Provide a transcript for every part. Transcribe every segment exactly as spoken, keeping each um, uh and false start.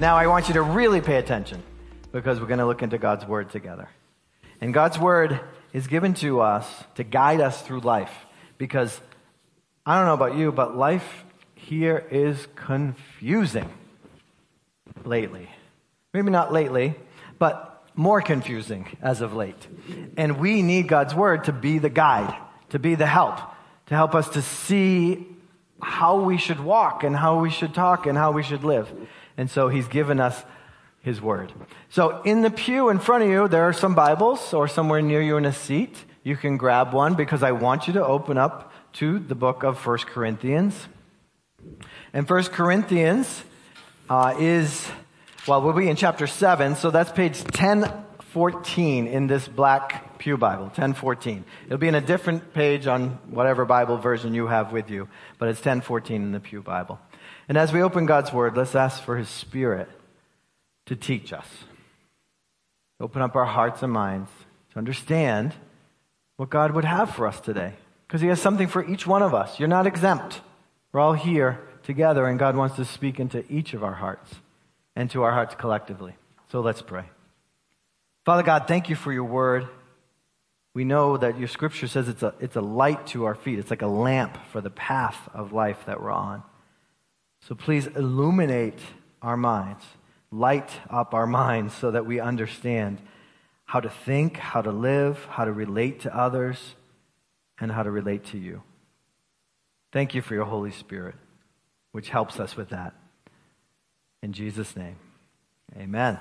Now I want you to really pay attention because we're going to look into God's Word together. And God's Word is given to us to guide us through life because I don't know about you, but life here is confusing lately. Maybe not lately, but more confusing as of late. And we need God's Word to be the guide, to be the help, to help us to see how we should walk and how we should talk and how we should live. And so He's given us His Word. So in the pew in front of you, there are some Bibles or somewhere near you in a seat. You can grab one because I want you to open up to the book of First Corinthians. And First Corinthians uh, is, well, we'll be in chapter seven, so that's page ten fourteen in this black pew Bible, ten fourteen. It'll be in a different page on whatever Bible version you have with you, but it's ten fourteen in the pew Bible. And as we open God's Word, let's ask for His Spirit to teach us. Open up our hearts and minds to understand what God would have for us today. Because He has something for each one of us. You're not exempt. We're all here together, and God wants to speak into each of our hearts and to our hearts collectively. So let's pray. Father God, thank you for your word. We know that your scripture says it's a, it's a light to our feet. It's like a lamp for the path of life that we're on. So please illuminate our minds. Light up our minds so that we understand how to think, how to live, how to relate to others, and how to relate to you. Thank you for your Holy Spirit, which helps us with that. In Jesus' name, amen.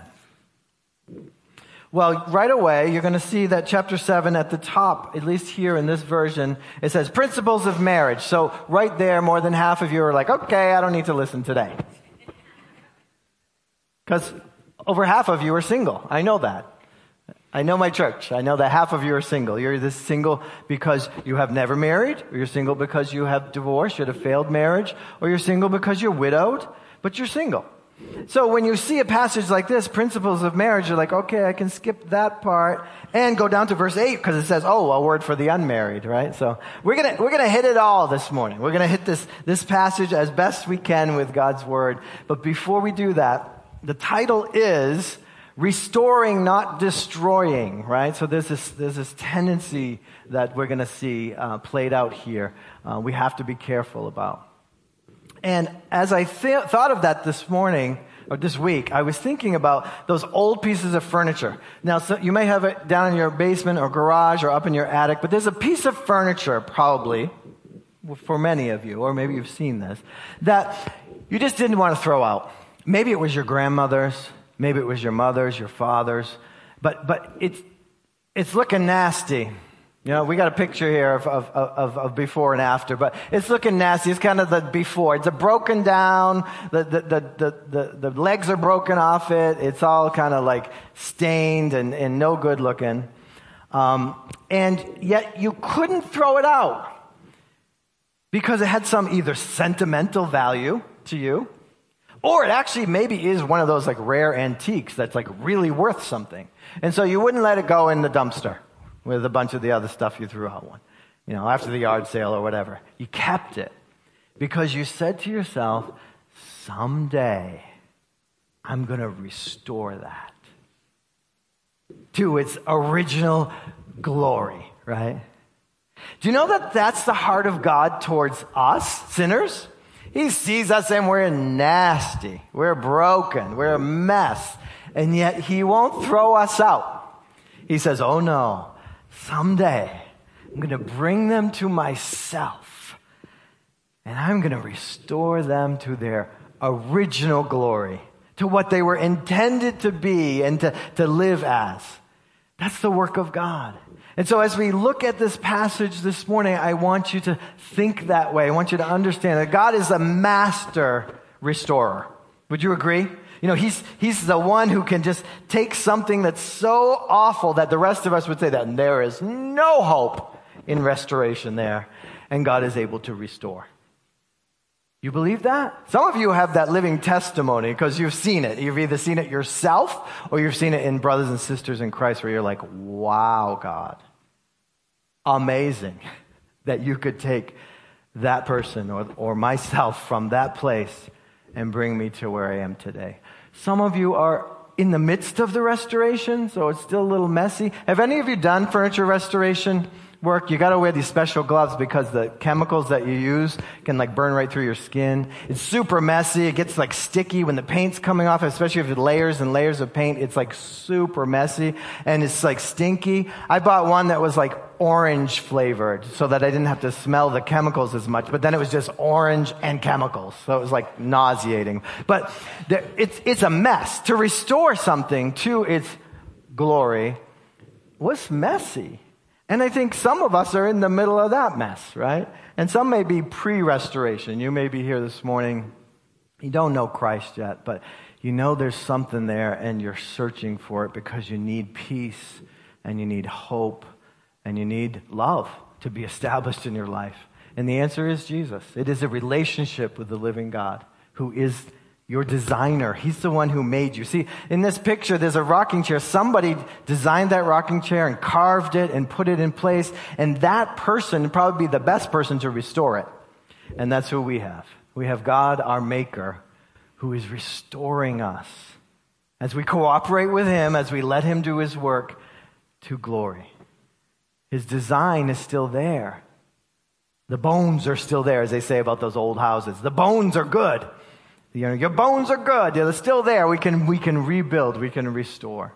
Well, right away, you're going to see that chapter seven at the top, at least here in this version, it says principles of marriage. So right there, more than half of you are like, okay, I don't need to listen today. Because over half of you are single. I know that. I know my church. I know that half of you are single. You're this single because you have never married, or you're single because you have divorced, you had a failed marriage, or you're single because you're widowed, but you're single. So when you see a passage like this, principles of marriage, you're like, okay, I can skip that part and go down to verse eight because it says, oh, a word for the unmarried, right? So we're going to, we're going to hit it all this morning. We're going to hit this, this passage as best we can with God's word. But before we do that, the title is Restoring, Not Destroying, right? So there's this, there's this tendency that we're going to see uh, played out here. Uh, we have to be careful about. And as I th- thought of that this morning, or this week, I was thinking about those old pieces of furniture. Now, so you may have it down in your basement or garage or up in your attic, but there's a piece of furniture, probably, for many of you, or maybe you've seen this, that you just didn't want to throw out. Maybe it was your grandmother's, maybe it was your mother's, your father's, but but it's it's looking nasty. You know, we got a picture here of, of, of, of before and after, but it's looking nasty. It's kind of the before. It's a broken down, the, the, the, the, the, the legs are broken off it. It's all kind of like stained and, and no good looking. Um, and yet you couldn't throw it out because it had some either sentimental value to you, or it actually maybe is one of those like rare antiques that's like really worth something. And so you wouldn't let it go in the dumpster with a bunch of the other stuff you threw out one, you know, after the yard sale or whatever. You kept it because you said to yourself, someday I'm going to restore that to its original glory, right? Do you know that that's the heart of God towards us, sinners? He sees us and we're nasty, we're broken, we're a mess, and yet He won't throw us out. He says, oh no. Someday, I'm going to bring them to myself, and I'm going to restore them to their original glory, to what they were intended to be and to, to live as. That's the work of God. And so as we look at this passage this morning, I want you to think that way. I want you to understand that God is a master restorer. Would you agree? You know, he's he's the one who can just take something that's so awful that the rest of us would say that there is no hope in restoration there. And God is able to restore. You believe that? Some of you have that living testimony because you've seen it. You've either seen it yourself or you've seen it in brothers and sisters in Christ where you're like, wow, God. Amazing that you could take that person or, or myself from that place and bring me to where I am today. Some of you are in the midst of the restoration, so it's still a little messy. Have any of you done furniture restoration work? You got to wear these special gloves because the chemicals that you use can like burn right through your skin. It's super messy. It gets like sticky when the paint's coming off, especially if it's layers and layers of paint. It's like super messy and it's like stinky. I bought one that was like orange flavored so that I didn't have to smell the chemicals as much, but then it was just orange and chemicals. So it was like nauseating. But there, it's, it's a mess. To restore something to its glory was messy. And I think some of us are in the middle of that mess, right? And some may be pre-restoration. You may be here this morning. You don't know Christ yet, but you know there's something there and you're searching for it because you need peace and you need hope and you need love to be established in your life. And the answer is Jesus. It is a relationship with the living God who is your designer. He's the one who made you. See, in this picture, there's a rocking chair. Somebody designed that rocking chair and carved it and put it in place. And that person would probably be the best person to restore it. And that's who we have. We have God, our maker, who is restoring us as we cooperate with him, as we let him do his work to glory. His design is still there. The bones are still there, as they say about those old houses. The bones are good. You know, your bones are good. They're still there. We can, we can rebuild. We can restore.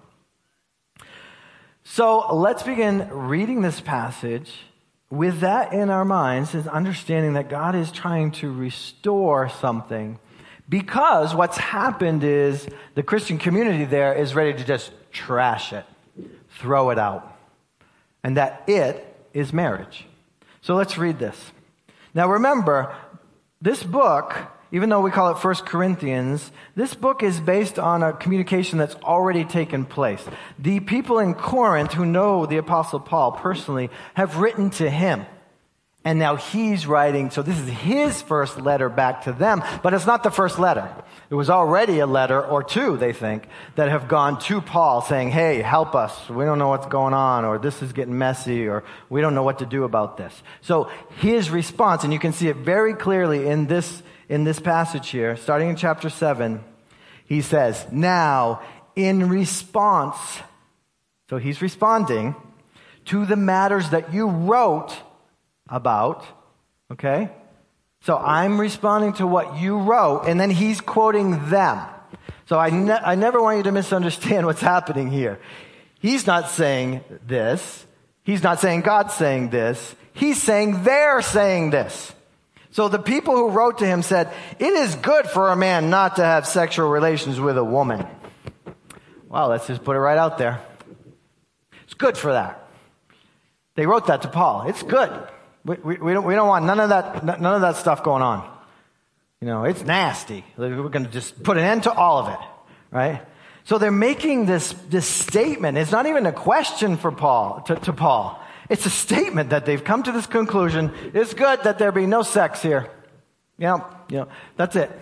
So let's begin reading this passage with that in our minds, is understanding that God is trying to restore something, because what's happened is the Christian community there is ready to just trash it, throw it out. And that it is marriage. So let's read this. Now remember, this book, even though we call it First Corinthians, this book is based on a communication that's already taken place. The people in Corinth who know the Apostle Paul personally have written to him. And now he's writing, so this is his first letter back to them, but it's not the first letter. It was already a letter or two, they think, that have gone to Paul saying, hey, help us. We don't know what's going on, or this is getting messy, or we don't know what to do about this. So his response, and you can see it very clearly in this, in this passage here, starting in chapter seven, he says, now in response, so he's responding to the matters that you wrote about, okay? So I'm responding to what you wrote, and then he's quoting them. So I, ne- I never want you to misunderstand what's happening here. He's not saying this. He's not saying God's saying this. He's saying they're saying this. So the people who wrote to him said, it is good for a man not to have sexual relations with a woman. Wow, let's just put it right out there. It's good for that. They wrote that to Paul. It's good. We, we, we don't, we don't want none of that, none of that stuff going on. You know, it's nasty. We're going to just put an end to all of it, right? So they're making this, this statement. It's not even a question for Paul, to, to Paul. It's a statement that they've come to this conclusion. It's good that there be no sex here. You know, you know, that's it.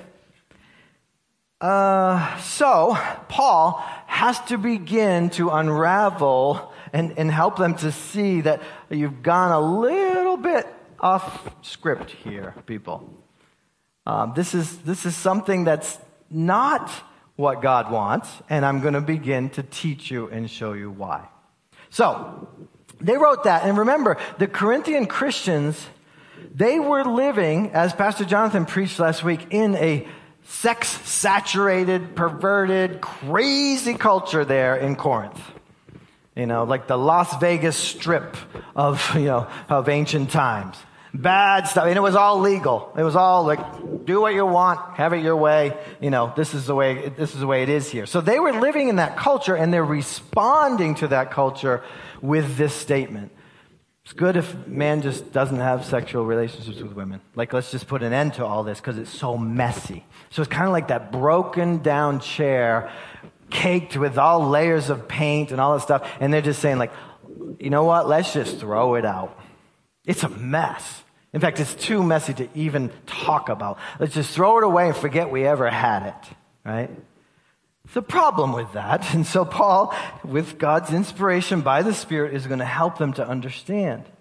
Uh, so Paul has to begin to unravel and, and help them to see that you've gone a little bit off script here, people. Um, this is this is something that's not what God wants, and I'm going to begin to teach you and show you why. So they wrote that, and remember, the Corinthian Christians, they were living, as Pastor Jonathan preached last week, in a sex-saturated, perverted, crazy culture there in Corinth. You know, like the Las Vegas Strip of, you know, of ancient times. Bad stuff. And it was all legal. It was all like, do what you want, have it your way. You know, this is the way, this is the way it is here. So they were living in that culture, and they're responding to that culture with this statement. It's good if man just doesn't have sexual relationships with women. Like, let's just put an end to all this because it's so messy. So it's kind of like that broken down chair, caked with all layers of paint and all that stuff. And they're just saying, like, you know what? Let's just throw it out. It's a mess. In fact, it's too messy to even talk about. Let's just throw it away and forget we ever had it, right? It's a problem with that. And so Paul, with God's inspiration by the Spirit, is going to help them to understand.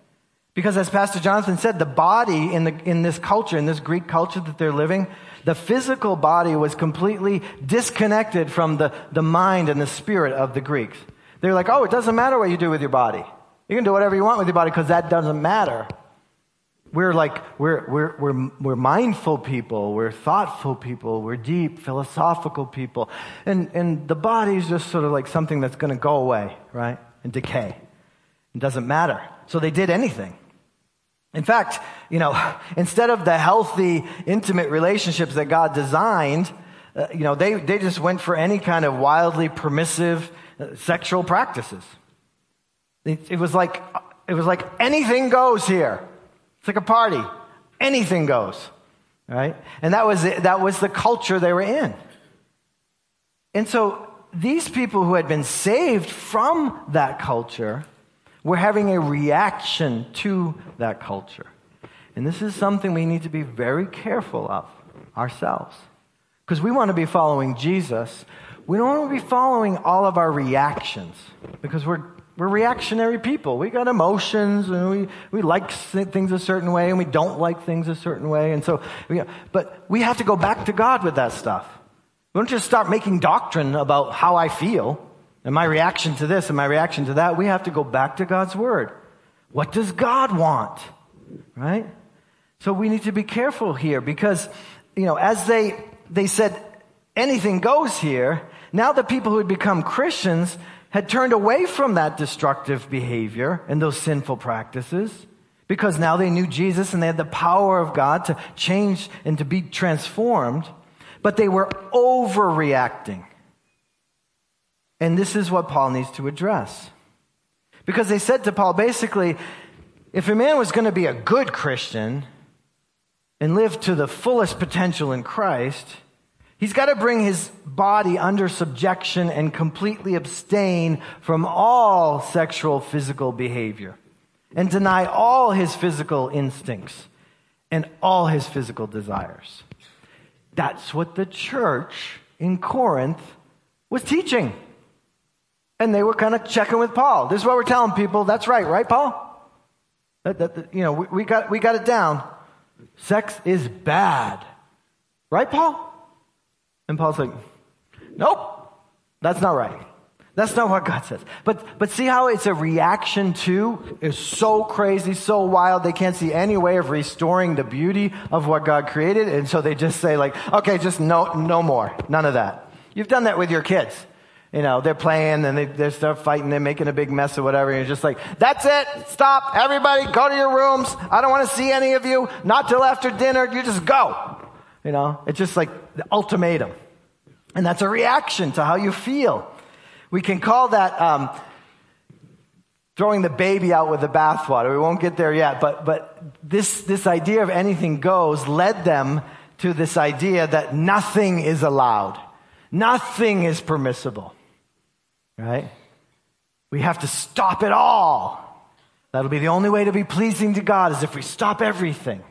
Because as Pastor Jonathan said, the body in the in this culture, in this Greek culture that they're living, the physical body was completely disconnected from the, the mind and the spirit of the Greeks. They're like, oh, it doesn't matter what you do with your body. You can do whatever you want with your body because that doesn't matter. We're like, we're, we're, we're, we're mindful people. We're thoughtful people. We're deep, philosophical people. And, and the body is just sort of like something that's going to go away, right? And decay. It doesn't matter. So they did anything. In fact, you know, instead of the healthy, intimate relationships that God designed, uh, you know, they, they just went for any kind of wildly permissive uh, sexual practices. It, it was like, it was like anything goes here. It's like a party. Anything goes, right? And that was it, that was the culture they were in. And so these people who had been saved from that culture were having a reaction to that culture. And this is something we need to be very careful of ourselves. Because we want to be following Jesus. We don't want to be following all of our reactions. Because we're we're reactionary people. We got emotions, and we, we like things a certain way, and we don't like things a certain way. And so, we, but we have to go back to God with that stuff. We don't just start making doctrine about how I feel, and my reaction to this, and my reaction to that. We have to go back to God's Word. What does God want? Right? So we need to be careful here, because, you know, as they, they said, anything goes here, now the people who had become Christians had turned away from that destructive behavior and those sinful practices, because now they knew Jesus and they had the power of God to change and to be transformed, but they were overreacting. And this is what Paul needs to address. Because they said to Paul, basically, if a man was going to be a good Christian and live to the fullest potential in Christ, he's got to bring his body under subjection and completely abstain from all sexual physical behavior and deny all his physical instincts and all his physical desires. That's what the church in Corinth was teaching. And they were kind of checking with Paul. This is what we're telling people. That's right, right, Paul? That, that, that, you know, we, we got we got it down. Sex is bad. Right, Paul? And Paul's like, nope, that's not right. That's not what God says. But but see how it's a reaction to is so crazy, so wild, they can't see any way of restoring the beauty of what God created. And so they just say like, okay, just no no more. None of that. You've done that with your kids. You know, they're playing and they, they start fighting, they're making a big mess or whatever. And you're just like, that's it. Stop. Everybody go to your rooms. I don't want to see any of you. Not till after dinner. You just go. You know, it's just like the ultimatum. And that's a reaction to how you feel. We can call that um, throwing the baby out with the bathwater. We won't get there yet. But but this this idea of anything goes led them to this idea that nothing is allowed. Nothing is permissible. Right? We have to stop it all. That'll be the only way to be pleasing to God, is if we stop everything.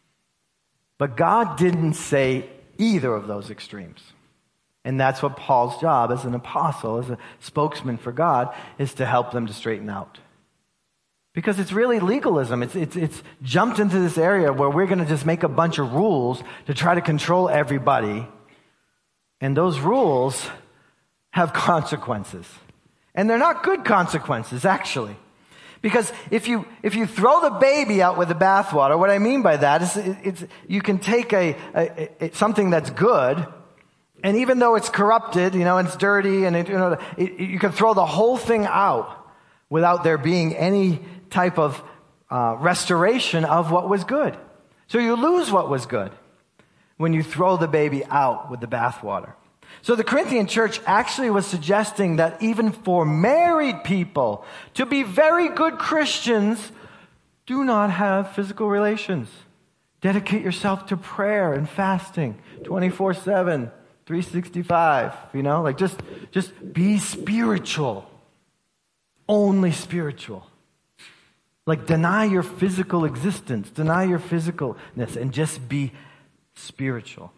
But God didn't say either of those extremes. And that's what Paul's job as an apostle, as a spokesman for God, is to help them to straighten out. Because it's really legalism. It's, it's, it's jumped into this area where we're going to just make a bunch of rules to try to control everybody. And those rules have consequences. And they're not good consequences, actually. Because if you if you throw the baby out with the bathwater, what I mean by that is it, it's you can take a, a, a something that's good, and even though it's corrupted, you know, and it's dirty, and it, you know, it, you can throw the whole thing out without there being any type of uh, restoration of what was good. So you lose what was good when you throw the baby out with the bathwater. So the Corinthian church actually was suggesting that even for married people to be very good Christians, do not have physical relations. Dedicate yourself to prayer and fasting twenty-four seven, three sixty-five, you know, like just, just be spiritual. Only spiritual. Like deny your physical existence, deny your physicalness, and just be spiritual.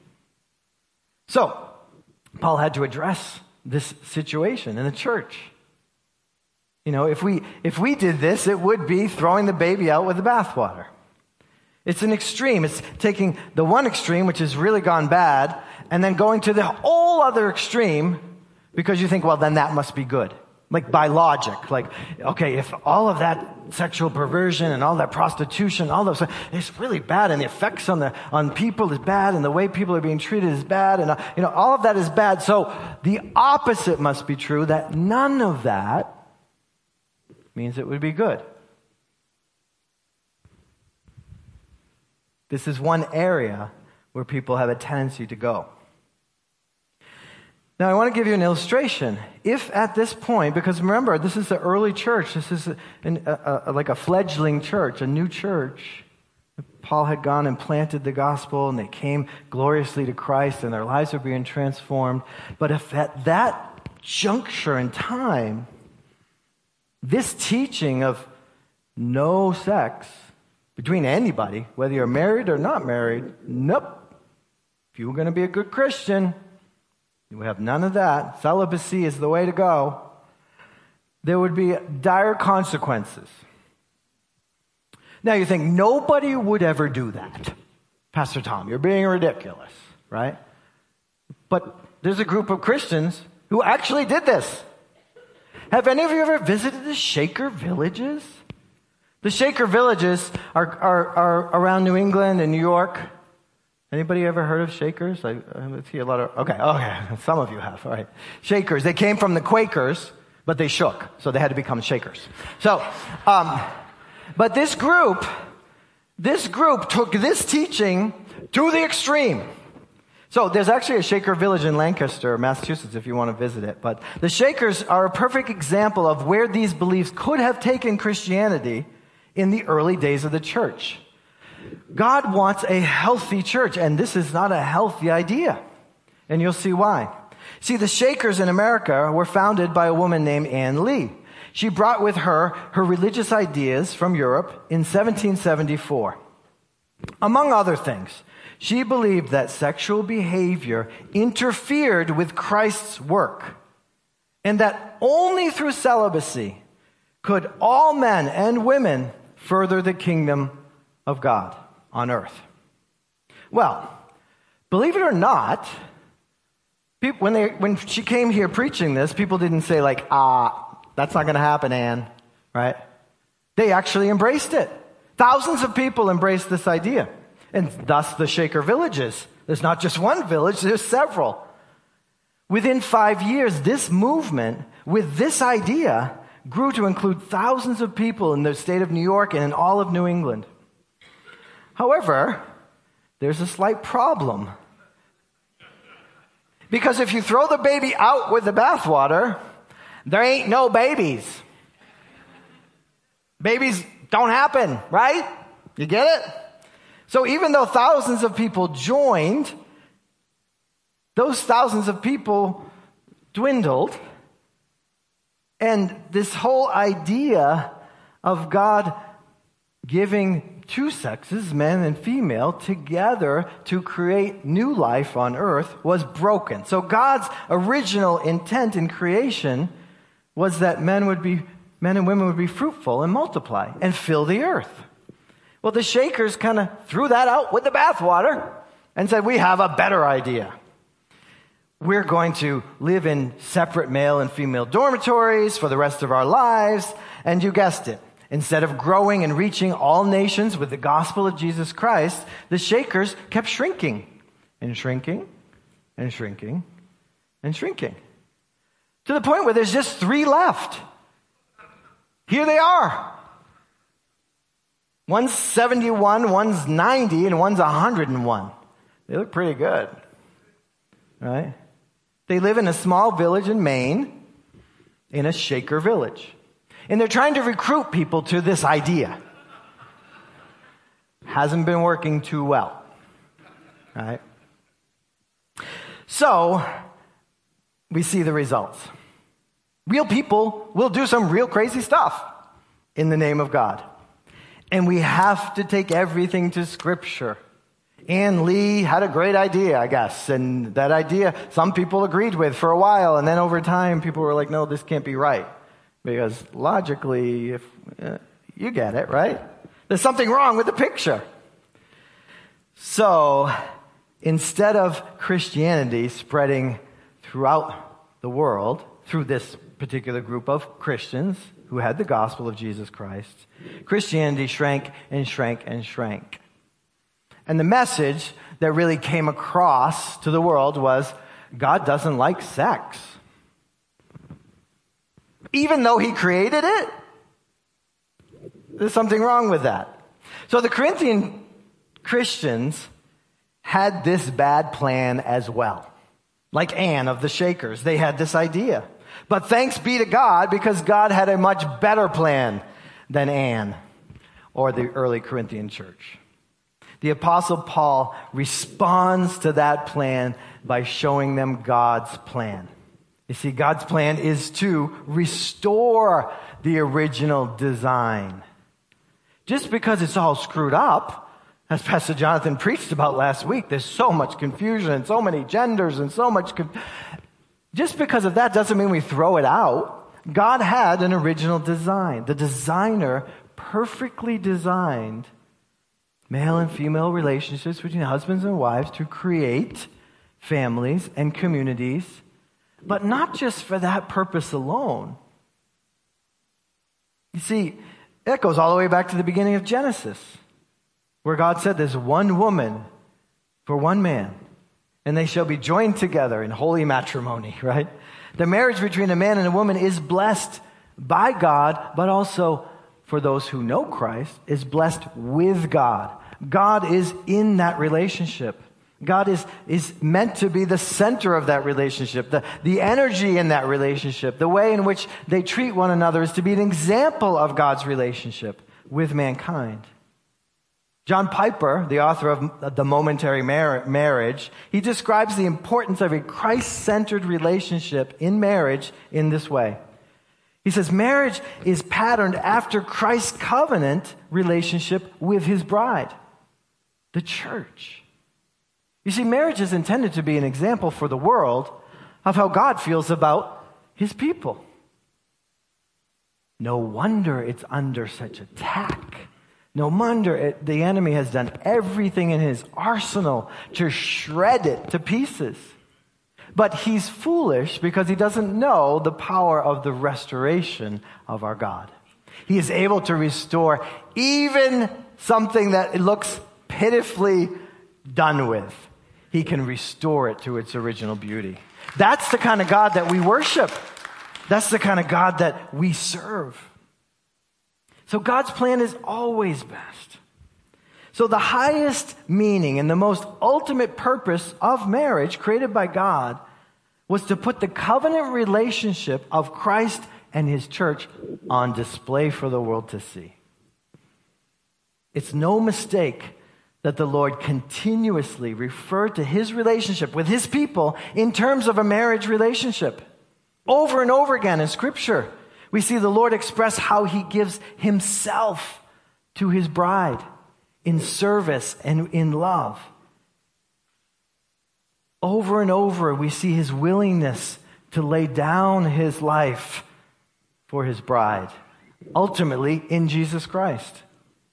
So, Paul had to address this situation in the church. You know, if we if we did this, it would be throwing the baby out with the bathwater. It's an extreme. It's taking the one extreme, which has really gone bad, and then going to the whole other extreme because you think, well, then that must be good. Like by logic. Like, okay, if all of that sexual perversion and all that prostitution, all those, it's really bad, and the effects on the on people is bad, and the way people are being treated is bad, and uh, you know, all of that is bad. So the opposite must be true, that none of that means it would be good. This is one area where people have a tendency to go. Now, I want to give you an illustration. If at this point, because remember, this is the early church, this is an, a, a, like a fledgling church, a new church. Paul had gone and planted the gospel, and they came gloriously to Christ, and their lives were being transformed. But if at that juncture in time, this teaching of no sex between anybody, whether you're married or not married, nope. If you were going to be a good Christian, you would have none of that. Celibacy is the way to go. There would be dire consequences. Now you think, nobody would ever do that. Pastor Tom, you're being ridiculous, right? But there's a group of Christians who actually did this. Have any of you ever visited the Shaker villages? The Shaker villages are, are, are around New England and New York. Anybody ever heard of Shakers? I, I see a lot of, okay, okay, some of you have, all right. Shakers, they came from the Quakers, but they shook, so they had to become Shakers. So, um, but this group, this group took this teaching to the extreme. So there's actually a Shaker village in Lancaster, Massachusetts, if you want to visit it. But the Shakers are a perfect example of where these beliefs could have taken Christianity in the early days of the church. God wants a healthy church, and this is not a healthy idea. And you'll see why. See, the Shakers in America were founded by a woman named Ann Lee. She brought with her her religious ideas from Europe in seventeen seventy-four. Among other things, she believed that sexual behavior interfered with Christ's work, and that only through celibacy could all men and women further the kingdom of God on earth. Well, believe it or not, people, when they when she came here preaching this, people didn't say like, ah, that's not going to happen, Anne, right? They actually embraced it. Thousands of people embraced this idea, and thus the Shaker villages. There's not just one village, there's several. Within five years, this movement with this idea grew to include thousands of people in the state of New York and in all of New England. However, there's a slight problem. Because if you throw the baby out with the bathwater, there ain't no babies. Babies don't happen, right? You get it? So even though thousands of people joined, those thousands of people dwindled, and this whole idea of God giving two sexes, men and female, together to create new life on earth was broken. So God's original intent in creation was that men would be, men and women would be fruitful and multiply and fill the earth. Well, the Shakers kind of threw that out with the bathwater and said, we have a better idea. We're going to live in separate male and female dormitories for the rest of our lives. And you guessed it. Instead of growing and reaching all nations with the gospel of Jesus Christ, the Shakers kept shrinking and shrinking and shrinking and shrinking to the point where there's just three left. Here they are. One's seventy-one, one's ninety, and one's one hundred one. They look pretty good, right? They live in a small village in Maine, in a Shaker village. And they're trying to recruit people to this idea. Hasn't been working too well. Right? So, we see the results. Real people will do some real crazy stuff in the name of God. And we have to take everything to Scripture. Ann Lee had a great idea, I guess. And that idea, some people agreed with for a while. And then over time, people were like, no, this can't be right. Because logically, if uh, you get it, right? There's something wrong with the picture. So, instead of Christianity spreading throughout the world, through this particular group of Christians who had the gospel of Jesus Christ, Christianity shrank and shrank and shrank. And the message that really came across to the world was, God doesn't like sex. Even though he created it, there's something wrong with that. So the Corinthian Christians had this bad plan as well. Like Anne of the Shakers, they had this idea. But thanks be to God, because God had a much better plan than Anne or the early Corinthian church. The Apostle Paul responds to that plan by showing them God's plan. You see, God's plan is to restore the original design. Just because it's all screwed up, as Pastor Jonathan preached about last week, there's so much confusion and so many genders and so much... Con- Just because of that doesn't mean we throw it out. God had an original design. The designer perfectly designed male and female relationships between husbands and wives to create families and communities, but not just for that purpose alone. You see, that goes all the way back to the beginning of Genesis, where God said there's one woman for one man, and they shall be joined together in holy matrimony, right? The marriage between a man and a woman is blessed by God, but also for those who know Christ, is blessed with God. God is in that relationship. God is, is meant to be the center of that relationship. The, the energy in that relationship, the way in which they treat one another is to be an example of God's relationship with mankind. John Piper, the author of The Momentary Mar- Marriage, he describes the importance of a Christ-centered relationship in marriage in this way. He says, marriage is patterned after Christ's covenant relationship with his bride, the church. You see, marriage is intended to be an example for the world of how God feels about his people. No wonder it's under such attack. No wonder it, the enemy has done everything in his arsenal to shred it to pieces. But he's foolish because he doesn't know the power of the restoration of our God. He is able to restore even something that looks pitifully done with. He can restore it to its original beauty. That's the kind of God that we worship. That's the kind of God that we serve. So God's plan is always best. So the highest meaning and the most ultimate purpose of marriage created by God was to put the covenant relationship of Christ and his church on display for the world to see. It's no mistake that the Lord continuously referred to his relationship with his people in terms of a marriage relationship. Over and over again in Scripture, we see the Lord express how he gives himself to his bride in service and in love. Over and over, we see his willingness to lay down his life for his bride, ultimately in Jesus Christ.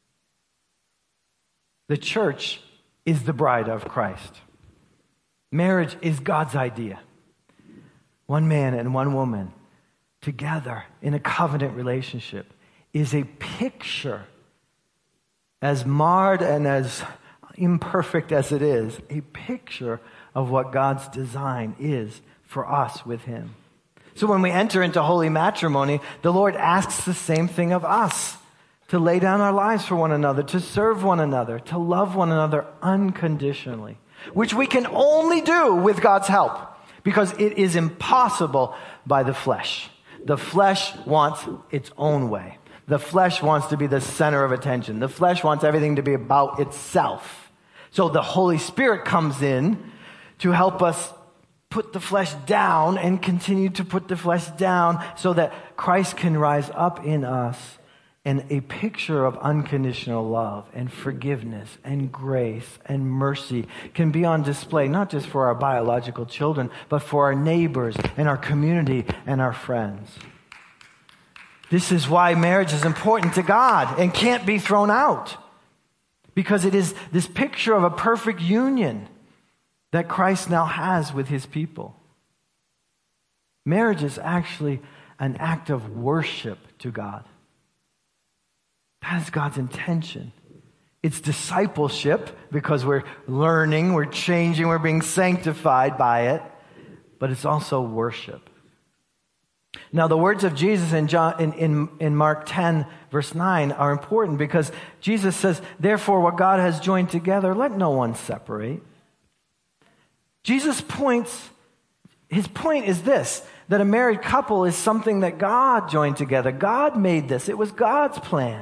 The church is the bride of Christ. Marriage is God's idea. One man and one woman together in a covenant relationship is a picture, as marred and as imperfect as it is, a picture of what God's design is for us with him. So when we enter into holy matrimony, the Lord asks the same thing of us. To lay down our lives for one another, to serve one another, to love one another unconditionally, which we can only do with God's help, because it is impossible by the flesh. The flesh wants its own way. The flesh wants to be the center of attention. The flesh wants everything to be about itself. So the Holy Spirit comes in to help us put the flesh down and continue to put the flesh down so that Christ can rise up in us. And a picture of unconditional love and forgiveness and grace and mercy can be on display, not just for our biological children, but for our neighbors and our community and our friends. This is why marriage is important to God and can't be thrown out. Because it is this picture of a perfect union that Christ now has with his people. Marriage is actually an act of worship to God. That is God's intention. It's discipleship because we're learning, we're changing, we're being sanctified by it. But it's also worship. Now, the words of Jesus in, John, in, in, in Mark ten, verse nine, are important because Jesus says, therefore, what God has joined together, let no one separate. Jesus points, his point is this, that a married couple is something that God joined together. God made this. It was God's plan.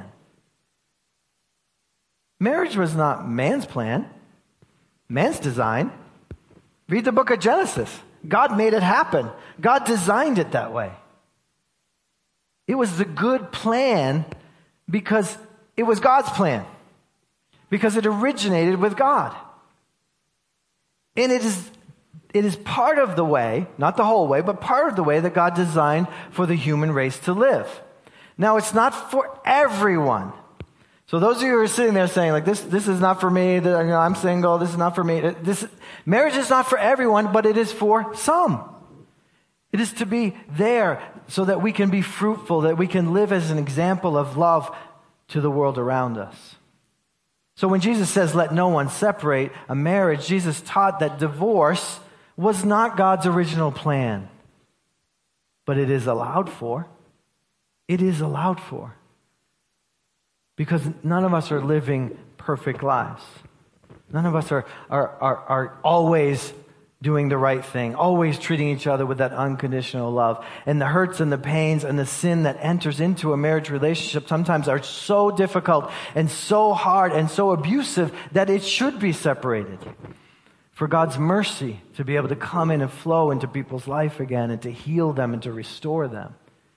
Marriage was not man's plan, man's design. Read the book of Genesis. God made it happen. God designed it that way. It was the good plan because it was God's plan. Because it originated with God. And it is, it is part of the way, not the whole way, but part of the way that God designed for the human race to live. Now, it's not for everyone. So those of you who are sitting there saying, like, this, this is not for me, that, you know, I'm single, this is not for me. This, marriage is not for everyone, but it is for some. It is to be there so that we can be fruitful, that we can live as an example of love to the world around us. So when Jesus says, let no one separate a marriage, Jesus taught that divorce was not God's original plan. But it is allowed for. It is allowed for. Because none of us are living perfect lives. None of us are, are, are, are always doing the right thing, always treating each other with that unconditional love. And the hurts and the pains and the sin that enters into a marriage relationship sometimes are so difficult and so hard and so abusive that it should be separated. For God's mercy to be able to come in and flow into people's life again and to heal them and to restore them.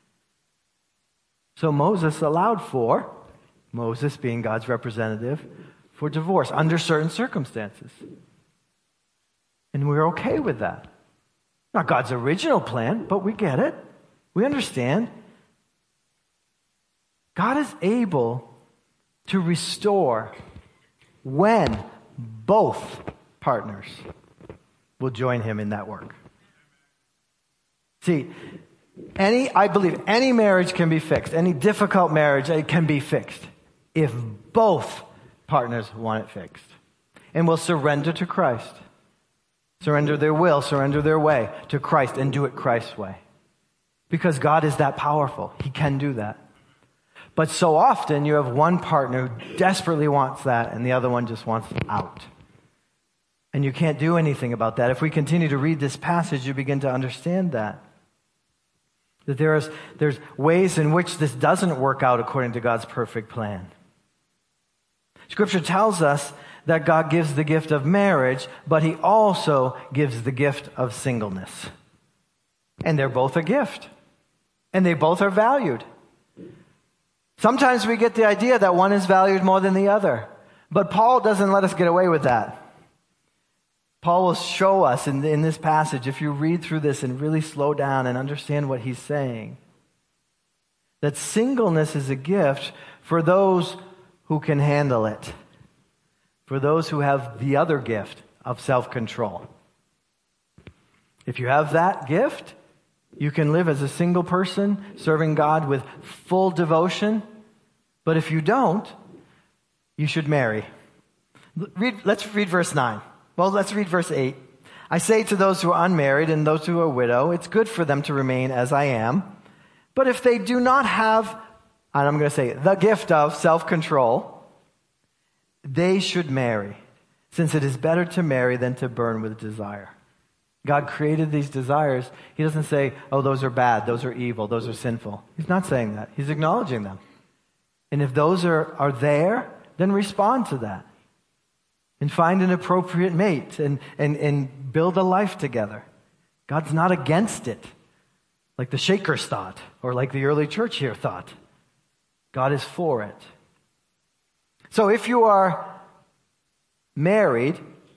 So Moses allowed for, Moses being God's representative, for divorce under certain circumstances. And we're okay with that. Not God's original plan, but we get it. We understand. God is able to restore when both partners will join him in that work. See, any, I believe any marriage can be fixed. Any difficult marriage, it can be fixed if both partners want it fixed and will surrender to Christ. Surrender their will, surrender their way to Christ and do it Christ's way. Because God is that powerful. He can do that. But so often you have one partner who desperately wants that and the other one just wants out. And you can't do anything about that. If we continue to read this passage, you begin to understand that. That there is, there's ways in which this doesn't work out according to God's perfect plan. Scripture tells us that God gives the gift of marriage, but he also gives the gift of singleness. And they're both a gift. And they both are valued. Sometimes we get the idea that one is valued more than the other. But Paul doesn't let us get away with that. Paul will show us in, in this passage, if you read through this and really slow down and understand what he's saying, that singleness is a gift for those who can handle it. For those who have the other gift of self-control. If you have that gift, you can live as a single person, serving God with full devotion. But if you don't, you should marry. Read, let's read verse nine. Well, let's read verse eight. I say to those who are unmarried and those who are widow, it's good for them to remain as I am. But if they do not have, and I'm going to say, the gift of self-control, they should marry, since it is better to marry than to burn with desire. God created these desires. He doesn't say, oh, those are bad, those are evil, those are sinful. He's not saying that. He's acknowledging them. And if those are, are there, then respond to that. And find an appropriate mate and, and, and build a life together. God's not against it, like the Shakers thought, or like the early church here thought. God is for it. So if you are married,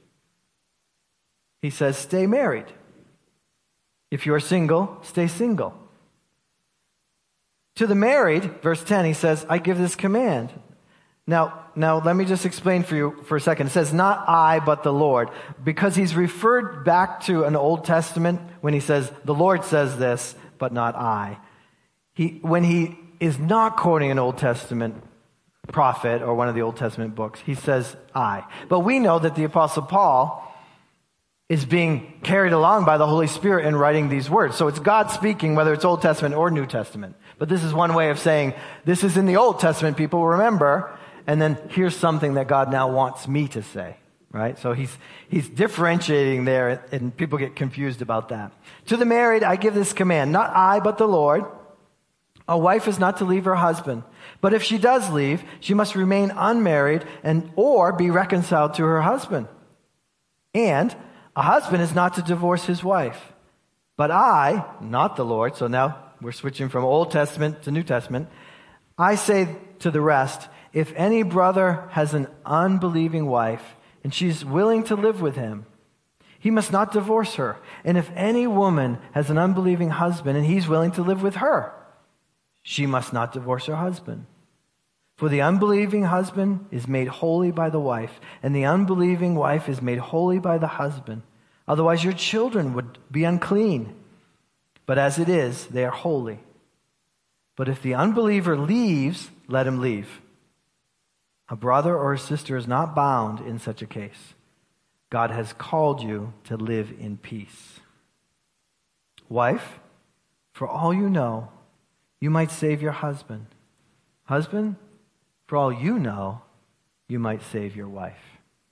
he says, stay married. If you are single, stay single. To the married, verse ten, he says, I give this command. Now, now let me just explain for you for a second. It says, not I, but the Lord. Because he's referred back to an Old Testament when he says, the Lord says this, but not I. He, when he is not quoting an Old Testament prophet or one of the Old Testament books, he says I. But we know that the Apostle Paul is being carried along by the Holy Spirit in writing these words. So it's God speaking, whether it's Old Testament or New Testament. But this is one way of saying, this is in the Old Testament, people remember, and then here's something that God now wants me to say, right? So he's he's differentiating there, and people get confused about that. To the married, I give this command, not I, but the Lord. A wife is not to leave her husband, but if she does leave, she must remain unmarried and or be reconciled to her husband. And a husband is not to divorce his wife. But I, not the Lord, so now we're switching from Old Testament to New Testament, I say to the rest, if any brother has an unbelieving wife and she's willing to live with him, he must not divorce her. And if any woman has an unbelieving husband and he's willing to live with her, she must not divorce her husband. For the unbelieving husband is made holy by the wife, and the unbelieving wife is made holy by the husband. Otherwise your children would be unclean. But as it is, they are holy. But if the unbeliever leaves, let him leave. A brother or a sister is not bound in such a case. God has called you to live in peace. Wife, for all you know, you might save your husband. Husband, for all you know, you might save your wife.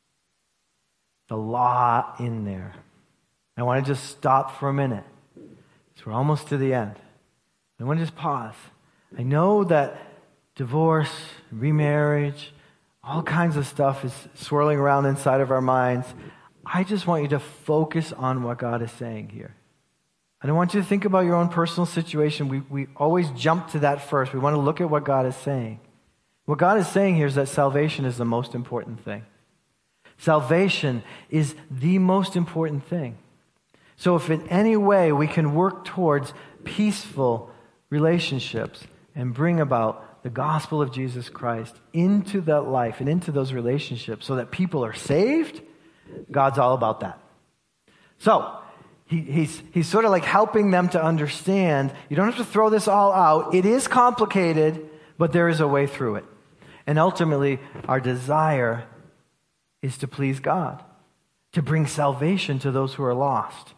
The law in there. I want to just stop for a minute. So we're almost to the end. I want to just pause. I know that divorce, remarriage, all kinds of stuff is swirling around inside of our minds. I just want you to focus on what God is saying here. I don't want you to think about your own personal situation. We, we always jump to that first. We want to look at what God is saying. What God is saying here is that salvation is the most important thing. Salvation is the most important thing. So if in any way we can work towards peaceful relationships and bring about the gospel of Jesus Christ into that life and into those relationships so that people are saved, God's all about that. So he, he's, he's sort of like helping them to understand, you don't have to throw this all out. It is complicated, but there is a way through it. And ultimately, our desire is to please God, to bring salvation to those who are lost,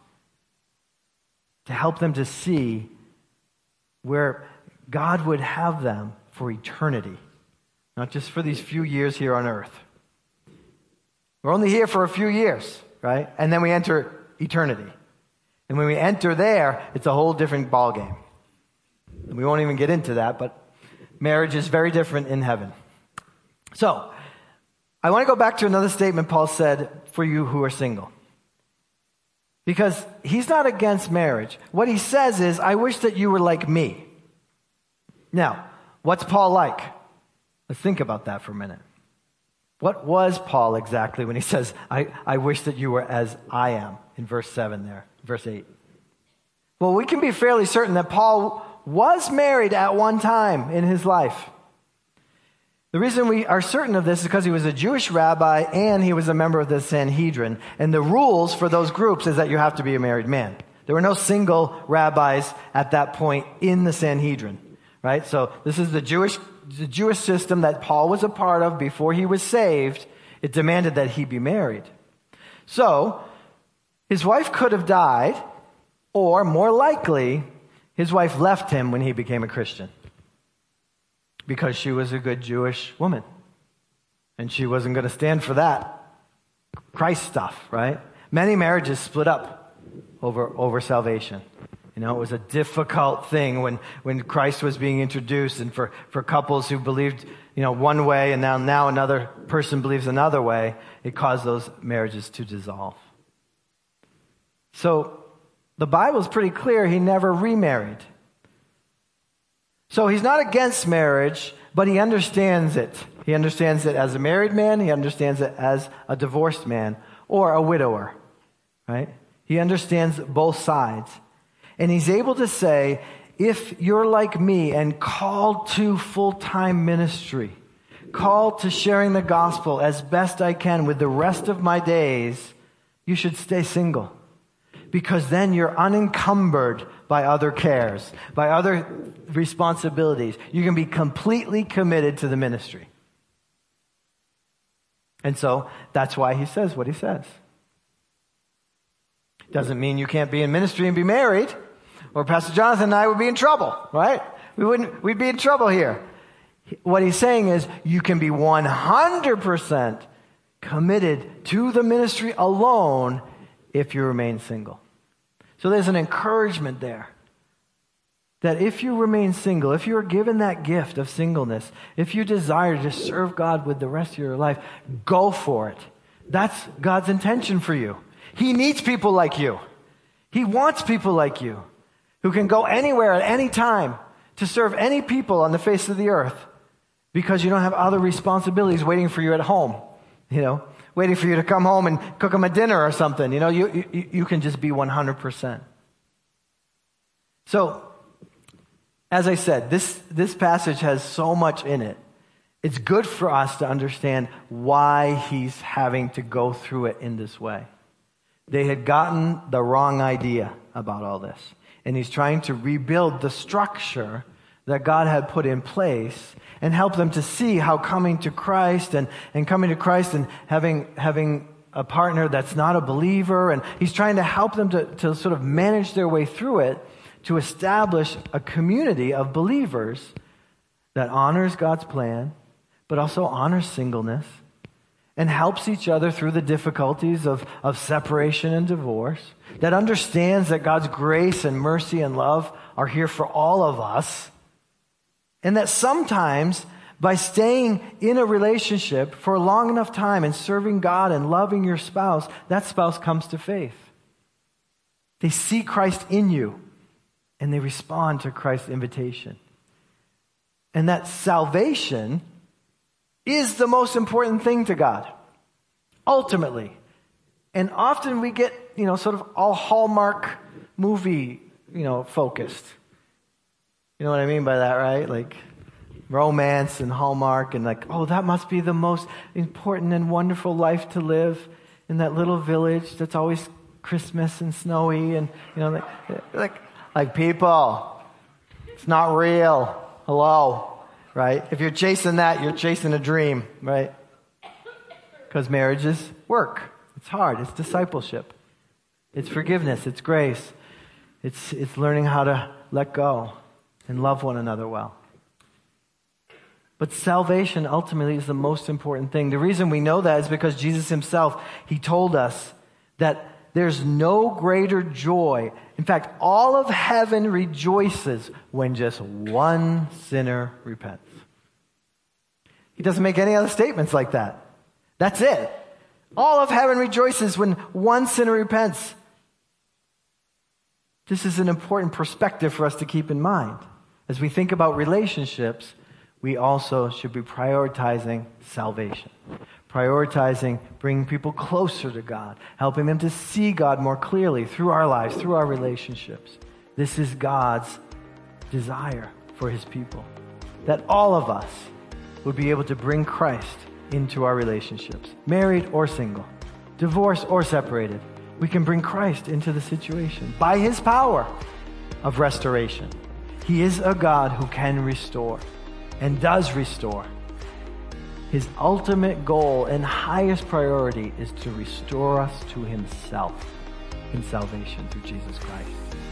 to help them to see where God would have them for eternity, not just for these few years here on earth. We're only here for a few years, right? And then we enter eternity. And when we enter there, it's a whole different ballgame. And we won't even get into that, but marriage is very different in heaven. So, I want to go back to another statement Paul said for you who are single. Because he's not against marriage. What he says is, I wish that you were like me. Now, what's Paul like? Let's think about that for a minute. What was Paul exactly when he says, I, I wish that you were as I am, in verse seven there, verse eight? Well, we can be fairly certain that Paul was married at one time in his life. The reason we are certain of this is because he was a Jewish rabbi and he was a member of the Sanhedrin. And the rules for those groups is that you have to be a married man. There were no single rabbis at that point in the Sanhedrin, right? So this is the Jewish, the Jewish system that Paul was a part of before he was saved. It demanded that he be married. So his wife could have died, or more likely, his wife left him when he became a Christian. Because she was a good Jewish woman. And she wasn't going to stand for that Christ stuff, right? Many marriages split up over, over salvation. You know, it was a difficult thing when, when Christ was being introduced, and for, for couples who believed, you know, one way and now, now another person believes another way, it caused those marriages to dissolve. So the Bible's pretty clear he never remarried. So he's not against marriage, but he understands it. He understands it as a married man. He understands it as a divorced man or a widower, right? He understands both sides. And he's able to say, if you're like me and called to full-time ministry, called to sharing the gospel as best I can with the rest of my days, you should stay single. Because then you're unencumbered by other cares, by other responsibilities. You can be completely committed to the ministry. And so that's why he says what he says. Doesn't mean you can't be in ministry and be married, or Pastor Jonathan and I would be in trouble, right? We wouldn't, we'd be in trouble here. What he's saying is you can be one hundred percent committed to the ministry alone if you remain single. So there's an encouragement there that if you remain single, if you are given that gift of singleness, if you desire to serve God with the rest of your life, go for it. That's God's intention for you. He needs people like you. He wants people like you who can go anywhere at any time to serve any people on the face of the earth because you don't have other responsibilities waiting for you at home, you know, waiting for you to come home and cook them a dinner or something. You know, you, you, you can just be one hundred percent. So, as I said, this, this passage has so much in it. It's good for us to understand why he's having to go through it in this way. They had gotten the wrong idea about all this. And he's trying to rebuild the structure that God had put in place and help them to see how coming to Christ and, and coming to Christ and having, having a partner that's not a believer. And he's trying to help them to, to sort of manage their way through it, to establish a community of believers that honors God's plan, but also honors singleness and helps each other through the difficulties of, of separation and divorce, that understands that God's grace and mercy and love are here for all of us, and that sometimes by staying in a relationship for a long enough time and serving God and loving your spouse, that spouse comes to faith. They see Christ in you, and they respond to Christ's invitation. And that salvation is the most important thing to God, ultimately. And often we get, you know, sort of all Hallmark movie, you know, focused. You know what I mean by that, right? Like romance and Hallmark and like, oh, that must be the most important and wonderful life to live in that little village that's always Christmas and snowy and, you know, like, like, like people, it's not real. Hello. Right? If you're chasing that, you're chasing a dream, right? Because marriage is work. It's hard. It's discipleship. It's forgiveness. It's grace. It's, it's learning how to let go and love one another well. But salvation ultimately is the most important thing. The reason we know that is because Jesus himself, he told us that there's no greater joy. In fact, all of heaven rejoices when just one sinner repents. He doesn't make any other statements like that. That's it. All of heaven rejoices when one sinner repents. This is an important perspective for us to keep in mind. As we think about relationships, we also should be prioritizing salvation. Prioritizing bringing people closer to God, helping them to see God more clearly through our lives, through our relationships. This is God's desire for his people, that all of us would be able to bring Christ into our relationships, married or single, divorced or separated. We can bring Christ into the situation by his power of restoration. He is a God who can restore and does restore. His ultimate goal and highest priority is to restore us to himself in salvation through Jesus Christ.